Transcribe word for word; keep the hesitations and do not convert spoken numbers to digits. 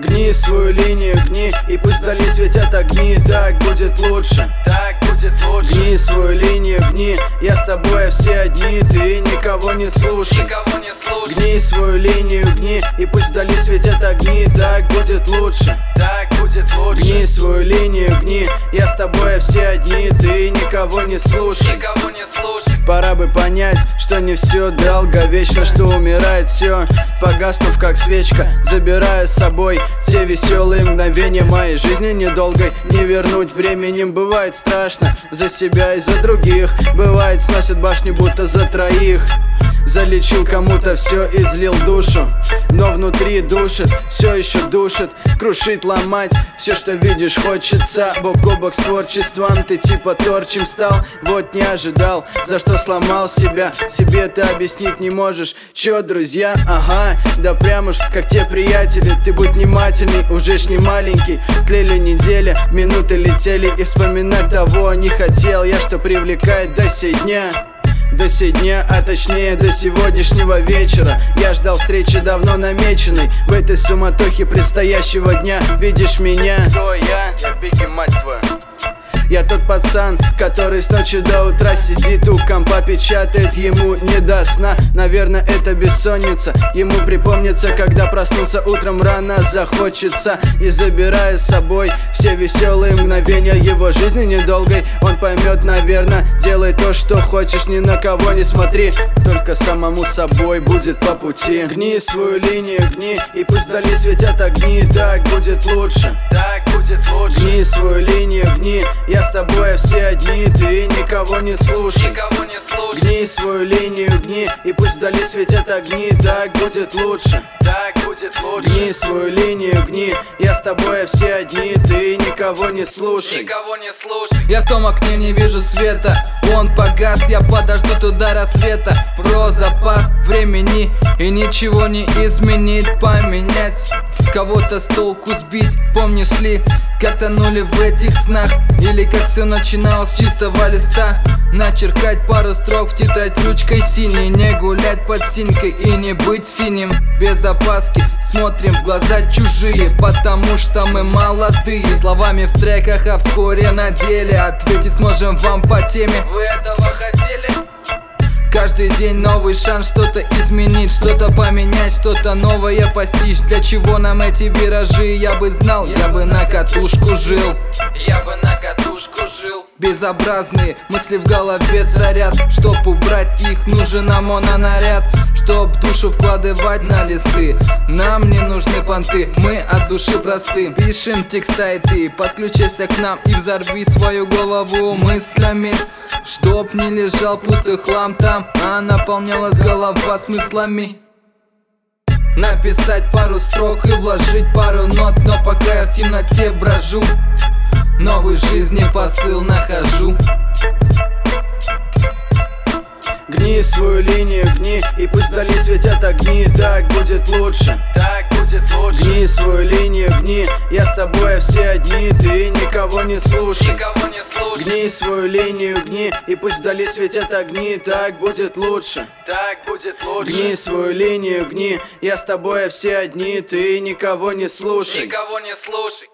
Гни свою линию, гни, и пусть вдали светят огни. Так будет лучше, так будет лучше. Гни свою линию, гни, я с тобой, а все одни. Ты никого не слушай, никого не слушай. Гни свою линию, гни, и пусть вдали светят огни. Так будет лучше, так будет лучше. Гни свою линию, гни, я с тобой, а все одни. Ты никого не слушай, никого не слушай. Пора бы понять, что не все долговечно, что умирает все, погаснув как свечка, забирая с собой те веселые мгновения моей жизни недолгой. Не вернуть временем бывает страшно, за себя и за других. Бывает сносят башню будто за троих. Залечил кому-то все, излил душу, но внутри душит, все еще душит. Крушить, ломать, все, что видишь, хочется. Бок о бок с творчеством, ты типа торчем стал. Вот не ожидал, за что сломал себя. Себе ты объяснить не можешь. Чё, друзья, ага, да прям уж как те приятели. Ты будь внимательней, уже ж не маленький. Тлели недели, минуты летели, и вспоминать того не хотел я, что привлекает до сей дня. До сей дня, а точнее до сегодняшнего вечера. Я ждал встречи давно намеченной. В этой суматохе предстоящего дня. Видишь меня? Кто я? Я Бигги, мать твою. Я тот пацан, который с ночи до утра сидит у компа, печатает, ему не до сна. Наверное, это бессонница. Ему припомнится, когда проснулся утром рано, захочется. И забирая с собой все веселые мгновения его жизни недолгой, он поймет, наверное, делай то, что хочешь, ни на кого не смотри, только самому собой будет по пути. Гни свою линию, гни, и пусть вдали светят огни. Так будет лучше, так будет лучше. Гни свою линию, гни, я с тобой, а все одни. Ты никого не слушай, никого не слушай. Гни свою линию, гни, и пусть вдали светят огни. Так будет лучше, так будет лучше. Гни свою линию, гни, я с тобой, а все одни. Ты никого не слушай, никого не слушай. Я в том окне не вижу света, он погас, я подожду туда рассвета. Про запас времени и ничего не изменить, поменять, кого-то с толку сбить. Помнишь ли, как тонули в этих снах? Или как все начиналось с чистого листа? Начеркать пару строк в тетрадь ручкой синей. Не гулять под синькой и не быть синим. Без опаски смотрим в глаза чужие, потому что мы молодые. Словами в треках, а вскоре на деле ответить сможем вам по теме. Вы этого хотели? Каждый день новый шанс что-то изменить, что-то поменять, что-то новое постичь. Для чего нам эти виражи? Я бы знал, я бы на катушку жил. Я бы на катушку жил. Безобразные мысли в голове царят. Чтоб убрать их, нужен нам мононаряд. Чтоб душу вкладывать на листы, нам не нужны понты, мы от души просты. Пишем текста и ты подключайся к нам и взорви свою голову мыслями. Чтоб не лежал пустой хлам там, а наполнялась голова смыслами. Написать пару строк и вложить пару нот, но пока я в темноте брожу, новой жизни посыл нахожу. Гни свою линию, гни, и пусть вдали светят огни. Так будет лучше, так будет лучше. Гни свою линию, гни, я с тобой, а все одни. Ты никого не слушай, никого не слушай. Гни свою линию, гни, и пусть вдали светят огни. Так будет лучше, так будет лучше. Гни свою линию, гни, я с тобой, а все одни. Ты никого не слушай, никого не слушай.